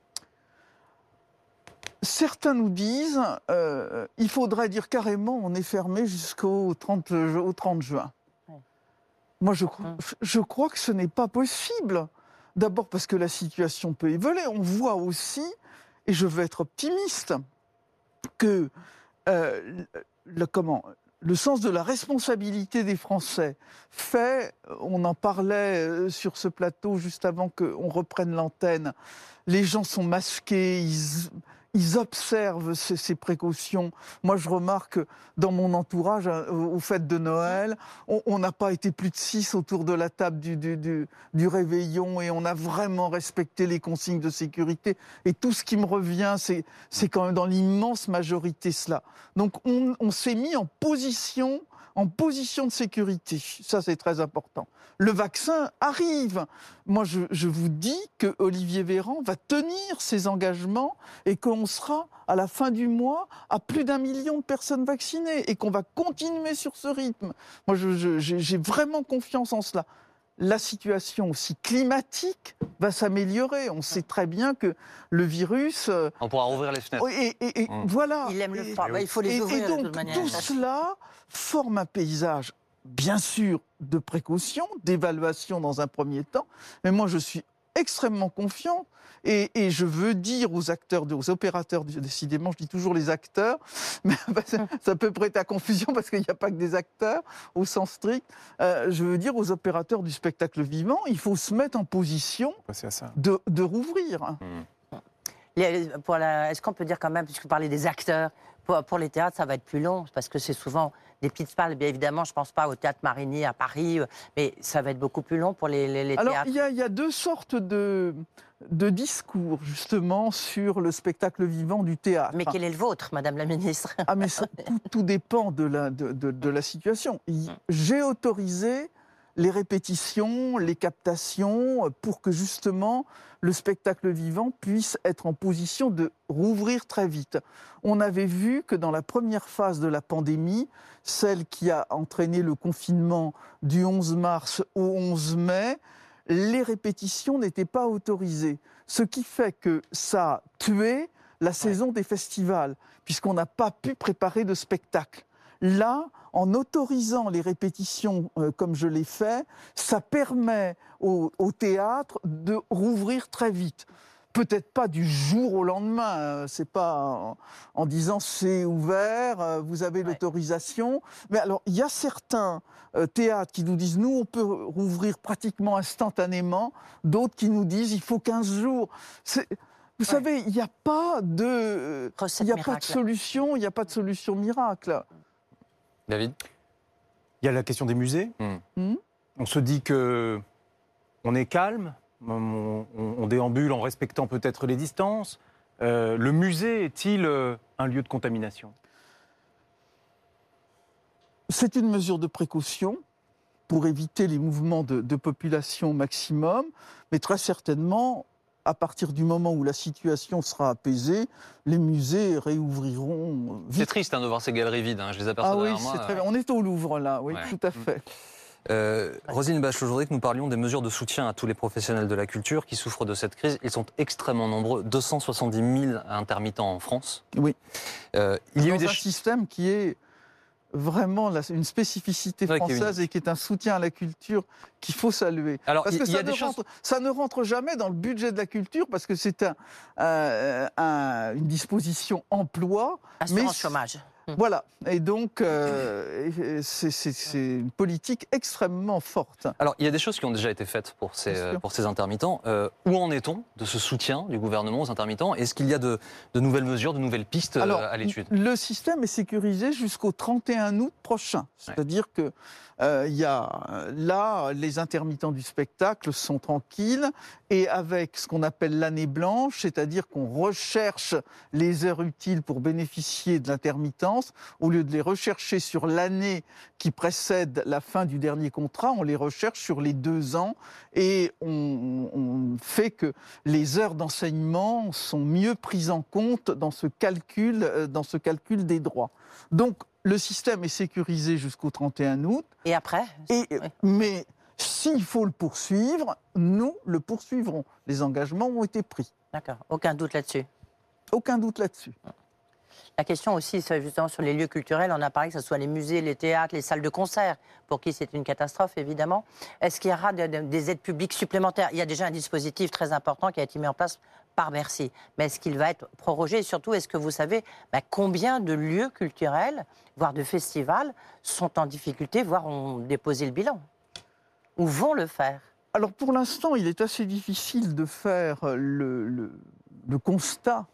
Certains nous disent, euh, il faudrait dire carrément, on est fermé jusqu'au trente, au trente juin. Ouais. Moi, je, hum. je crois que ce n'est pas possible. D'abord parce que la situation peut évoluer. On voit aussi, et je veux être optimiste, que euh, le, comment, le sens de la responsabilité des Français fait, on en parlait sur ce plateau juste avant qu'on reprenne l'antenne, les gens sont masqués, ils, ils observent ces, ces précautions. Moi, je remarque dans mon entourage, aux fêtes de Noël, on n'a pas été plus de six autour de la table du, du, du, du réveillon et on a vraiment respecté les consignes de sécurité. Et tout ce qui me revient, c'est, c'est quand même dans l'immense majorité cela. Donc, on, on s'est mis en position, en position de sécurité. Ça, c'est très important. Le vaccin arrive. Moi, je, je vous dis que Olivier Véran va tenir ses engagements et qu'on sera, à la fin du mois, à plus d'un million de personnes vaccinées et qu'on va continuer sur ce rythme. Moi, je, je, j'ai vraiment confiance en cela. la situation aussi climatique va s'améliorer. On sait très bien que le virus... euh, On pourra rouvrir les fenêtres. Et, et- et Mmh. voilà. Il aime le Et- froid. Bah, il faut les et, ouvrir et de donc, toute manière. tout cela forme un paysage, bien sûr, de précaution, d'évaluation dans un premier temps. Mais moi, je suis extrêmement confiant. Et, et je veux dire aux acteurs, aux opérateurs, décidément, je dis toujours les acteurs, mais ça, ça peut prêter à confusion parce qu'il n'y a pas que des acteurs au sens strict. Euh, je veux dire aux opérateurs du spectacle vivant, il faut se mettre en position C'est à ça. de, de rouvrir. Les- pour la- Est-ce qu'on peut dire quand même, puisque vous parlez des acteurs, pour, pour les théâtres, ça va être plus long, parce que c'est souvent des petites salles. Bien évidemment, je ne pense pas au Théâtre Marigny à Paris, euh, mais ça va être beaucoup plus long pour les, les, les Alors, théâtres. il y, a, il y a deux sortes de, de discours, justement, sur le spectacle vivant du théâtre. Mais quel est le vôtre, Madame la Ministre? Ah, mais ça, tout, tout dépend de la, de, de- de la situation. Il- J'ai autorisé les répétitions, les captations, pour que justement le spectacle vivant puisse être en position de rouvrir très vite. On avait vu que dans la première phase de la pandémie, celle qui a entraîné le confinement du onze mars au onze mai, les répétitions n'étaient pas autorisées. Ce qui fait que ça a tué la saison des festivals, puisqu'on n'a pas pu préparer de spectacle. Là, en autorisant les répétitions euh, comme je l'ai fait, ça permet au, au théâtre de rouvrir très vite. Peut-être pas du jour au lendemain, euh, c'est pas en, en disant c'est ouvert, euh, vous avez Ouais. l'autorisation. Mais alors, il y a certains euh, théâtres qui nous disent nous, on peut rouvrir pratiquement instantanément, d'autres qui nous disent il faut quinze jours. C'est- Vous Ouais. savez, il n'y a pas de, Recette il n'y a pas de miracle. solution, il n'y a pas de solution miracle. David? Il y a la question des musées. Mmh. Mmh. On se dit que on est calme, on, on- on déambule en respectant peut-être les distances. Euh, le musée est-il euh, un lieu de contamination? C'est une mesure de précaution pour éviter les mouvements de, de population maximum, mais très certainement, à partir du moment où la situation sera apaisée, les musées réouvriront C'est vite. triste hein, de voir ces galeries vides. hein. Je les aperçois Ah oui, derrière moi. c'est très bien. On est au Louvre là, oui, Ouais. tout à fait. Euh, Roselyne Bachelot, je voudrais que nous parlions des mesures de soutien à tous les professionnels de la culture qui souffrent de cette crise. Ils sont extrêmement nombreux, deux cent soixante-dix mille intermittents en France. Oui. Euh, il y a eu Dans des un ch- système qui est vraiment la- une spécificité Ouais, qui est française et qui est un soutien à la culture qu'il faut saluer. Alors, Parce il- que il y ça, a ne des choses- rentre, ça ne rentre jamais dans le budget de la culture parce que c'est un, un- un- une disposition emploi. Assurance mais- chômage. Voilà. Et donc, euh, c'est c'est- c'est une politique extrêmement forte. Alors, il y a des choses qui ont déjà été faites pour ces, Bien sûr. pour ces intermittents. Euh, où en est-on de ce soutien du gouvernement aux intermittents? Est-ce qu'il y a de, de nouvelles mesures, de nouvelles pistes euh, Alors, à l'étude? le système est sécurisé jusqu'au trente et un août prochain. C'est-à-dire que euh, il y a, là, les intermittents du spectacle sont tranquilles et avec ce qu'on appelle l'année blanche, c'est-à-dire qu'on recherche les heures utiles pour bénéficier de l'intermittence, au lieu de les rechercher sur l'année qui précède la fin du dernier contrat, on les recherche sur les deux ans et on, on fait que les heures d'enseignement sont mieux prises en compte dans ce calcul, euh, dans ce calcul des droits. Donc, le système est sécurisé jusqu'au trente et un août, Et après? et, Oui. mais s'il faut le poursuivre, nous le poursuivrons. Les engagements ont été pris. D'accord, aucun doute là-dessus. Aucun doute là-dessus. La question aussi, c'est justement sur les lieux culturels, on a parlé que ce soit les musées, les théâtres, les salles de concert, pour qui c'est une catastrophe évidemment. Est-ce qu'il y aura de- de- des aides publiques supplémentaires? Il y a déjà un dispositif très important qui a été mis en place par Bercy. Mais est-ce qu'il va être prorogé? Et surtout, est-ce que vous savez bah, combien de lieux culturels, voire de festivals, sont en difficulté, voire ont déposé le bilan? Ou vont le faire? Alors pour l'instant, il est assez difficile de faire le, le- le constat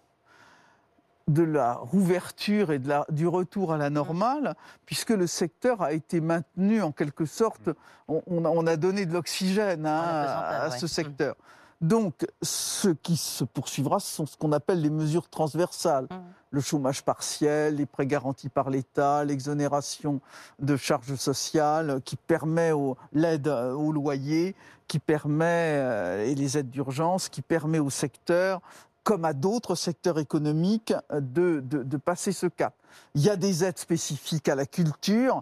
de la rouverture et de la, du retour à la normale, puisque le secteur a été maintenu en quelque sorte, on, on a, on a donné de l'oxygène hein, En apesanteur, à, à ouais. ce secteur. Donc ce qui se poursuivra, ce sont ce qu'on appelle les mesures transversales. Mmh. Le chômage partiel, les prêts garantis par l'État, l'exonération de charges sociales qui permet au- l'aide au loyer, qui permet, euh, et les aides d'urgence, qui permet au secteur, comme à d'autres secteurs économiques, de, de, de passer ce cap. Il y a des aides spécifiques à la culture.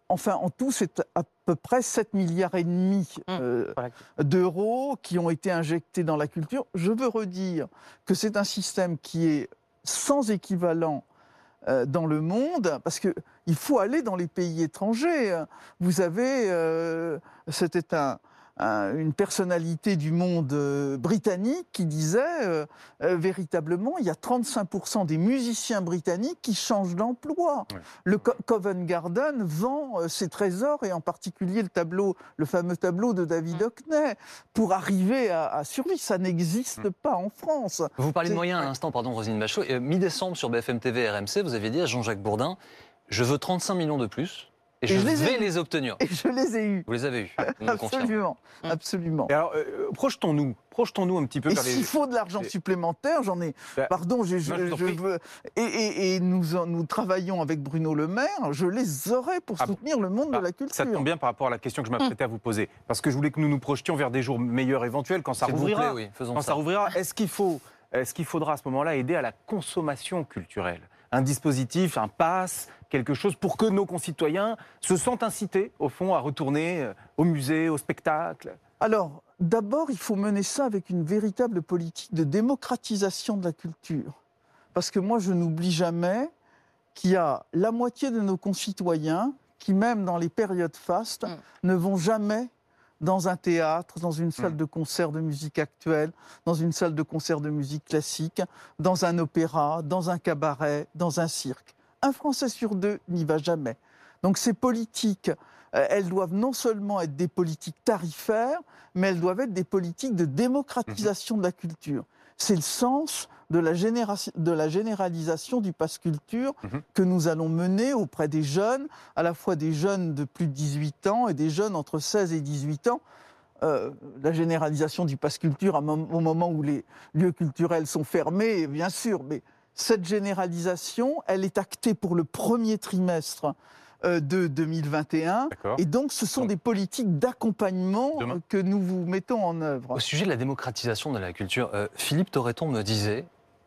Enfin, en tout, c'est à peu près sept milliards et demi euh, Voilà. d'euros qui ont été injectés dans la culture. Je veux redire que c'est un système qui est sans équivalent euh, dans le monde, parce qu'il faut aller dans les pays étrangers. Vous avez, euh, c'était un, un, une personnalité du monde euh, britannique qui disait, euh, euh, véritablement, il y a trente-cinq pour cent des musiciens britanniques qui changent d'emploi. Ouais. Le Co- Covent Garden vend euh, ses trésors, et en particulier le tableau, le fameux tableau de David Mm. Hockney, pour arriver à, à survivre. Ça n'existe pas en France. Vous parlez de C'est- moyens à l'instant, pardon, Roselyne Bachelot. Euh, Mi-décembre sur B F M T V et R M C, vous avez dit à Jean-Jacques Bourdin, je veux trente-cinq millions de plus et, Et je, je les ai vais eus. les obtenir. Et je les ai eus. Vous les avez eus, vous me le confirmez. Absolument, Mm. absolument. Et alors, euh, projetons-nous, projetons-nous un petit peu Et vers les... s'il faut de l'argent les- supplémentaire, j'en ai. Bah, Pardon, j'ai- non, je je, t'en je prie. veux. Et, et- et nous, en- nous travaillons avec Bruno Le Maire. Je les aurai pour Ah bon. soutenir le monde Ah, de la culture. Ça tombe bien par rapport à la question que je m'apprêtais à vous poser. Parce que je voulais que nous nous projetions vers des jours meilleurs éventuels quand ça S'il vous plaît, rouvrira. oui, faisons Quand ça ça. rouvrira, est-ce qu'il faut, est-ce qu'il faudra à ce moment-là aider à la consommation culturelle? Un dispositif, un pass, quelque chose pour que nos concitoyens se sentent incités, au fond, à retourner euh, au musée, au spectacle? Alors, d'abord, il faut mener ça avec une véritable politique de démocratisation de la culture. Parce que moi, je n'oublie jamais qu'il y a la moitié de nos concitoyens qui, même dans les périodes fastes, Mm. ne vont jamais dans un théâtre, dans une salle Mm. de concert de musique actuelle, dans une salle de concert de musique classique, dans un opéra, dans un cabaret, dans un cirque. Un Français sur deux n'y va jamais. Donc ces politiques, euh, elles doivent non seulement être des politiques tarifaires, mais elles doivent être des politiques de démocratisation de la culture. C'est le sens de la, génération, de la généralisation du pass culture Mhm. que nous allons mener auprès des jeunes, à la fois des jeunes de plus de dix-huit ans et des jeunes entre seize et dix-huit ans. Euh, la généralisation du pass culture à mom- au moment où les lieux culturels sont fermés, bien sûr, mais cette généralisation, elle est actée pour le premier trimestre euh, de deux mille vingt et un. D'accord. Et donc, ce sont Donc, des politiques d'accompagnement demain. euh, que nous vous mettons en œuvre. Au sujet de la démocratisation de la culture, euh, Philippe Torreton me disait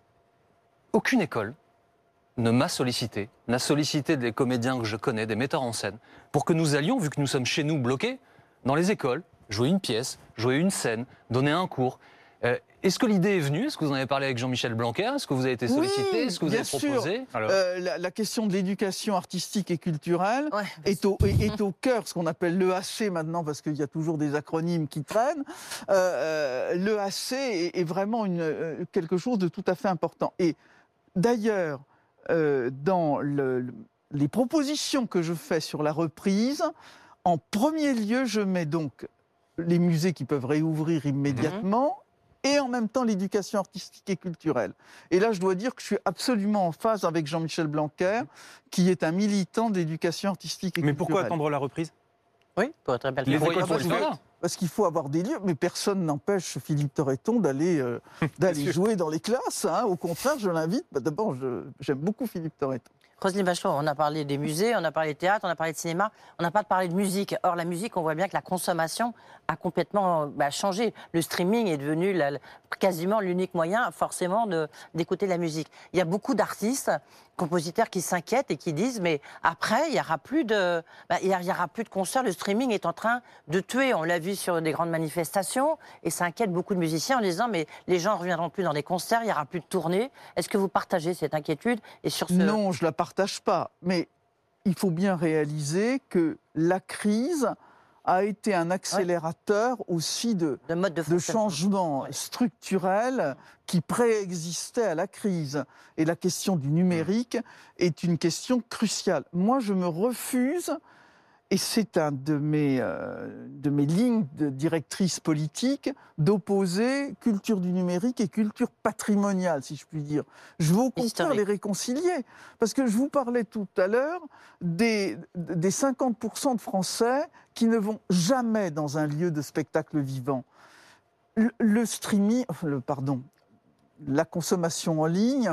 aucune école ne m'a sollicité, n'a sollicité des comédiens que je connais, des metteurs en scène, pour que nous allions, vu que nous sommes chez nous bloqués, dans les écoles, jouer une pièce, jouer une scène, donner un cours. Euh, Est-ce que l'idée est venue? Est-ce que vous en avez parlé avec Jean-Michel Blanquer? Est-ce que vous avez été sollicité? Oui, Est-ce que vous bien avez sûr. proposé? Alors, Euh, la, la question de l'éducation artistique et culturelle Ouais. est au, est- est au cœur, ce qu'on appelle l'E A C maintenant, parce qu'il y a toujours des acronymes qui traînent. Euh, L'E A C est, est vraiment une, euh, quelque chose de tout à fait important. Et d'ailleurs, euh, dans le- le- les propositions que je fais sur la reprise, en premier lieu, je mets donc les musées qui peuvent réouvrir immédiatement, et en même temps l'éducation artistique et culturelle. Et là, je dois dire que je suis absolument en phase avec Jean-Michel Blanquer, qui est un militant de l'éducation artistique et mais culturelle. pourquoi attendre la reprise? Oui, pour être belle. Les Pour- écoles pour sont le ouvertes. faire. Parce qu'il faut avoir des lieux, mais personne n'empêche Philippe Torreton d'aller euh, d'aller sûr. jouer dans les classes. Hein. Au contraire, je l'invite. Bah, D'abord, je- j'aime beaucoup Philippe Torreton. Roselyne Bachelot, on a parlé des musées, on a parlé de théâtre, on a parlé de cinéma, on n'a pas parlé de musique. Or, la musique, on voit bien que la consommation a complètement bah, changé. Le streaming est devenu la- la- quasiment l'unique moyen, forcément, de- d'écouter la musique. Il y a beaucoup d'artistes, compositeurs qui s'inquiètent et qui disent, mais après, il n'y aura plus de, bah, il y a- il y aura plus de concerts. Le streaming est en train de tuer. On l'a vu sur des grandes manifestations et ça inquiète beaucoup de musiciens en disant, mais les gens ne reviendront plus dans des concerts, il n'y aura plus de tournées. Est-ce que vous partagez cette inquiétude? Et sur ce... Non, je ne la partage pas. Mais il faut bien réaliser que la crise a été un accélérateur aussi de, de mode de de fonctionnement. changements Ouais. structurels qui préexistaient à la crise. Et la question du numérique est une question cruciale. Moi, je me refuse, et c'est un de mes, euh, de mes lignes de directrice politique, d'opposer culture du numérique et culture patrimoniale, si je puis dire. Je veux au contraire Historique. les réconcilier. Parce que je vous parlais tout à l'heure des, des cinquante pour cent de Français qui ne vont jamais dans un lieu de spectacle vivant. Le, le streaming, le, pardon, la consommation en ligne,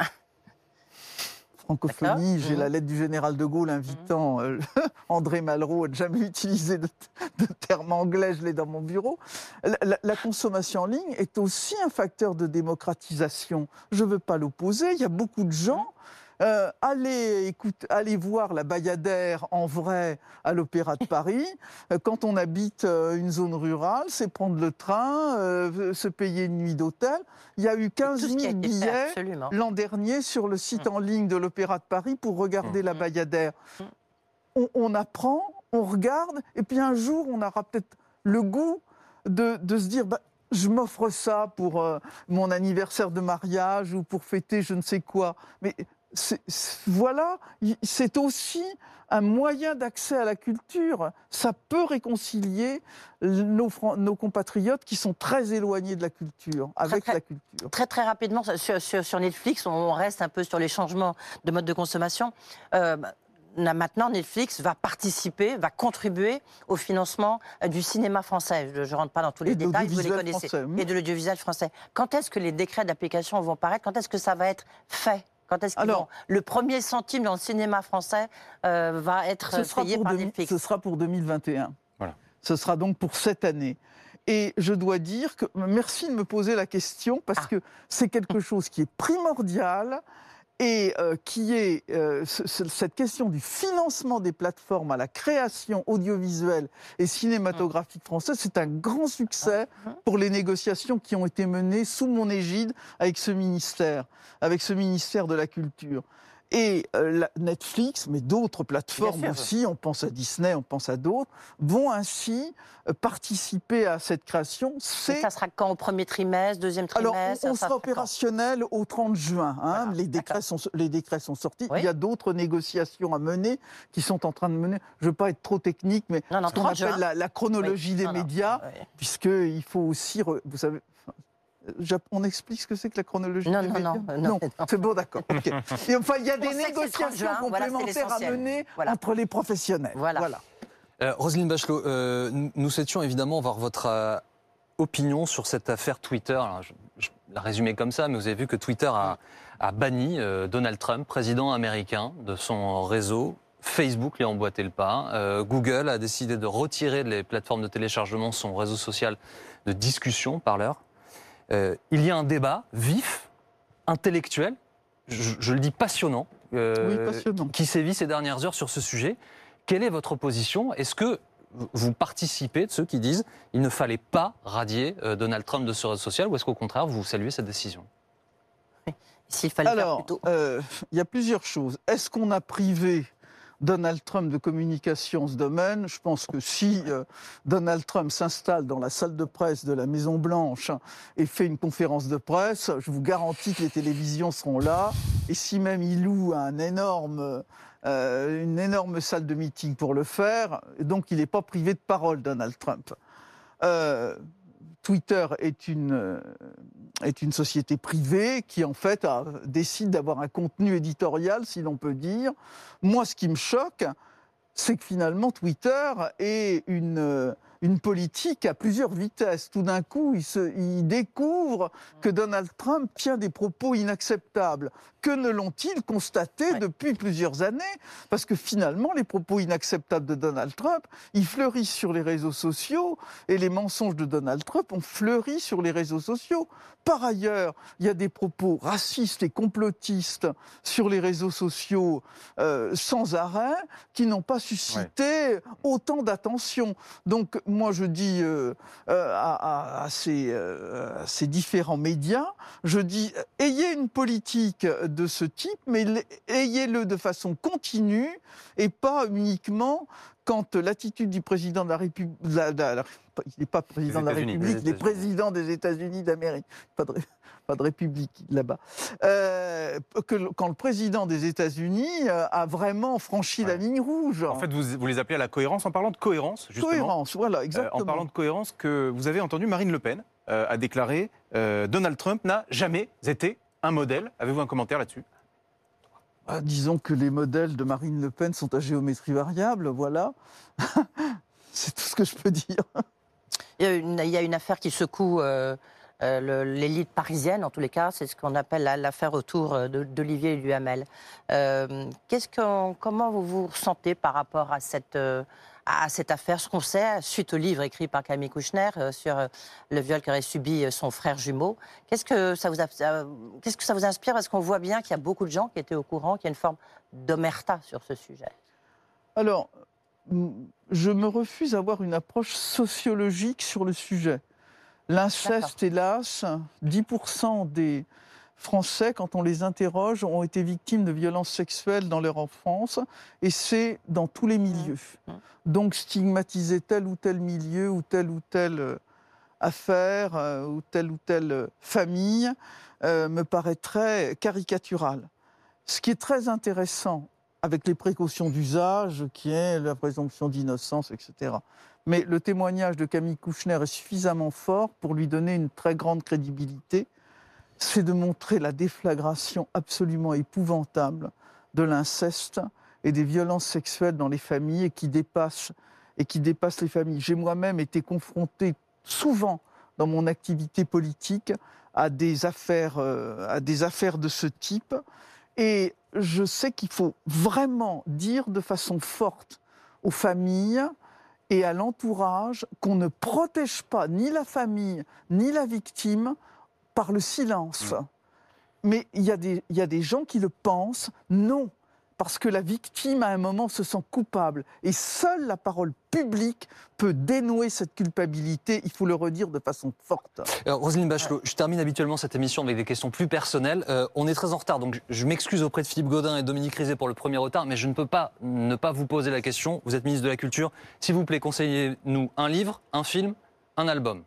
francophonie, D'accord. j'ai Mhm. la lettre du général de Gaulle invitant euh, André Malraux à ne jamais utiliser de, de termes anglais, je l'ai dans mon bureau. La, la- la consommation en ligne est aussi un facteur de démocratisation. Je ne veux pas l'opposer. Il y a beaucoup de gens Euh, aller, écoute, aller voir la Bayadère en vrai à l'Opéra de Paris, euh, quand on habite euh, une zone rurale, c'est prendre le train, euh, se payer une nuit d'hôtel. Il y a eu quinze mille billets l'an dernier sur le site mmh. en ligne de l'Opéra de Paris pour regarder mmh. la Bayadère. Mmh. On, on apprend, on regarde, et puis un jour, on aura peut-être le goût de, de se dire... Bah, je m'offre ça pour euh, mon anniversaire de mariage ou pour fêter je ne sais quoi. Mais c'est, c'est, voilà, c'est aussi un moyen d'accès à la culture. Ça peut réconcilier nos, nos compatriotes qui sont très éloignés de la culture, avec très, très, la culture. Très très rapidement, sur, sur, sur Netflix, on reste un peu sur les changements de mode de consommation. Euh, Maintenant, Netflix va participer, va contribuer au financement du cinéma français. Je ne rentre pas dans tous les et détails, vous les connaissez. Français, oui. Et de l'audiovisuel français. Quand est-ce que les décrets d'application vont paraître? Quand est-ce que ça va être fait? Quand est-ce qu'ils vont... Le premier centime dans le cinéma français euh, va être payé par Netflix? Ce sera pour deux mille vingt et un. Voilà. Ce sera donc pour cette année. Et je dois dire que... Merci de me poser la question, parce ah. que c'est quelque chose qui est primordial... Et euh, qui est euh, ce, ce, cette question du financement des plateformes à la création audiovisuelle et cinématographique française, c'est un grand succès pour les négociations qui ont été menées sous mon égide avec ce ministère, avec ce ministère de la Culture. Et euh, la Netflix, mais d'autres plateformes aussi, on pense à Disney, on pense à d'autres, vont ainsi euh, participer à cette création. C'est... Ça sera quand? Au premier trimestre, deuxième trimestre? Alors, on, on sera sera opérationnel quand? Au trente juin. Hein, voilà, les, décrets sont, les décrets sont sortis. Oui. Il y a d'autres négociations à mener qui sont en train de mener. Je ne veux pas être trop technique, mais non, non, ce qu'on appelle la, la chronologie oui. des non, médias, non. Oui. puisqu'il faut aussi... Vous savez... On explique ce que c'est que la chronologie non, des non, médias non, non, non, non. C'est bon, d'accord. Okay. Et enfin, il y a des négociations juin, complémentaires voilà, à mener voilà. entre les professionnels. Voilà. voilà. Euh, Roselyne Bachelot, euh, nous souhaitions évidemment avoir votre euh, opinion sur cette affaire Twitter. Alors, je, je la résumais comme ça, mais vous avez vu que Twitter a, a banni euh, Donald Trump, président américain, de son réseau. Facebook lui a emboîté le pas. Euh, Google a décidé de retirer les plateformes de téléchargement, son réseau social de discussion par l'heure. Euh, il y a un débat vif, intellectuel, je, je le dis passionnant, euh, oui, passionnant, qui sévit ces dernières heures sur ce sujet. Quelle est votre position? Est-ce que vous participez de ceux qui disent qu'il ne fallait pas radier euh, Donald Trump de ce réseau social, ou est-ce qu'au contraire, vous saluez cette décision? S'il fallait Alors, faire plutôt. Euh, il y a plusieurs choses. Est-ce qu'on a privé Donald Trump de communication en ce domaine? Je pense que si euh, Donald Trump s'installe dans la salle de presse de la Maison-Blanche et fait une conférence de presse, je vous garantis que les télévisions seront là. Et si même il loue un énorme, euh, une énorme salle de meeting pour le faire, donc il n'est pas privé de parole, Donald Trump. Euh, Twitter est une, euh, est une société privée qui, en fait, a, décide d'avoir un contenu éditorial, si l'on peut dire. Moi, ce qui me choque, c'est que finalement, Twitter est une, euh, une politique à plusieurs vitesses. Tout d'un coup, il, se, il découvre que Donald Trump tient des propos inacceptables. Que ne l'ont-ils constaté ouais. depuis plusieurs années? Parce que finalement, les propos inacceptables de Donald Trump, ils fleurissent sur les réseaux sociaux, et les mensonges de Donald Trump ont fleuri sur les réseaux sociaux. Par ailleurs, il y a des propos racistes et complotistes sur les réseaux sociaux euh, sans arrêt, qui n'ont pas suscité ouais. autant d'attention. Donc, moi, je dis euh, euh, à, à, à, ces, euh, à ces différents médias, je dis, ayez une politique de ce type, mais ayez-le de façon continue et pas uniquement quand l'attitude du président de la République... Il n'est pas président de la République, il est président des États-Unis d'Amérique. Pas de, pas de République là-bas. Euh, que, quand le président des États-Unis a vraiment franchi ouais. la ligne rouge. En fait, vous, vous les appelez à la cohérence. En parlant de cohérence, justement. Cohérence, voilà, exactement. Euh, en parlant de cohérence, que vous avez entendu Marine Le Pen euh, a déclaré euh, Donald Trump n'a jamais été un modèle. Avez-vous un commentaire là-dessus? Ah, disons que les modèles de Marine Le Pen sont à géométrie variable, voilà. C'est tout ce que je peux dire. Il y a une, il y a une affaire qui secoue euh, euh, l'élite parisienne, en tous les cas, c'est ce qu'on appelle l'affaire autour d'Olivier Duhamel. Euh, qu'est-ce qu'on, comment vous vous ressentez par rapport à cette, euh, à cette affaire, ce qu'on sait, suite au livre écrit par Camille Kouchner euh, sur euh, le viol qu'aurait subi euh, son frère jumeau. Qu'est-ce que ça vous, a, euh, qu'est-ce que ça vous inspire? Parce qu'on voit bien qu'il y a beaucoup de gens qui étaient au courant, qu'il y a une forme d'omerta sur ce sujet. Alors, je me refuse à avoir une approche sociologique sur le sujet. L'inceste, hélas, dix pour cent des Français, quand on les interroge, ont été victimes de violences sexuelles dans leur enfance, et c'est dans tous les milieux. Donc stigmatiser tel ou tel milieu, ou telle ou telle affaire, euh, ou telle ou telle famille, euh, me paraîtrait caricatural. Ce qui est très intéressant, avec les précautions d'usage, qui est la présomption d'innocence, et cetera. Mais le témoignage de Camille Kouchner est suffisamment fort pour lui donner une très grande crédibilité. C'est de montrer la déflagration absolument épouvantable de l'inceste et des violences sexuelles dans les familles et qui dépassent, et qui dépassent les familles. J'ai moi-même été confronté souvent dans mon activité politique à des affaires, euh, à des affaires de ce type. Et je sais qu'il faut vraiment dire de façon forte aux familles et à l'entourage qu'on ne protège pas ni la famille ni la victime par le silence. Mmh. Mais il y a des, il y a des gens qui le pensent, non, parce que la victime à un moment se sent coupable et seule la parole publique peut dénouer cette culpabilité, il faut le redire de façon forte. Alors, Roselyne Bachelot, je termine habituellement cette émission avec des questions plus personnelles. Euh, on est très en retard, donc je, je m'excuse auprès de Philippe Gaudin et Dominique Rizet pour le premier retard, mais je ne peux pas ne pas vous poser la question. Vous êtes ministre de la Culture. S'il vous plaît, conseillez-nous un livre, un film, un album.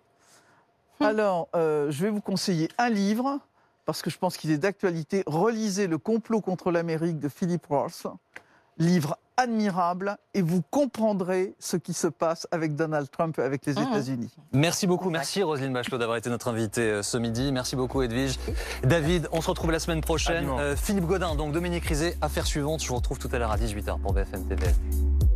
Alors, euh, je vais vous conseiller un livre, parce que je pense qu'il est d'actualité. Relisez Le complot contre l'Amérique de Philip Roth. Livre admirable, et vous comprendrez ce qui se passe avec Donald Trump et avec les mmh. États-Unis. Merci beaucoup, merci Roselyne Bachelot d'avoir été notre invitée ce midi. Merci beaucoup Edwige. David, on se retrouve la semaine prochaine. Euh, Philippe Gaudin, donc Dominique Rizet, affaire suivante. Je vous retrouve tout à l'heure à dix-huit heures pour B F M T V.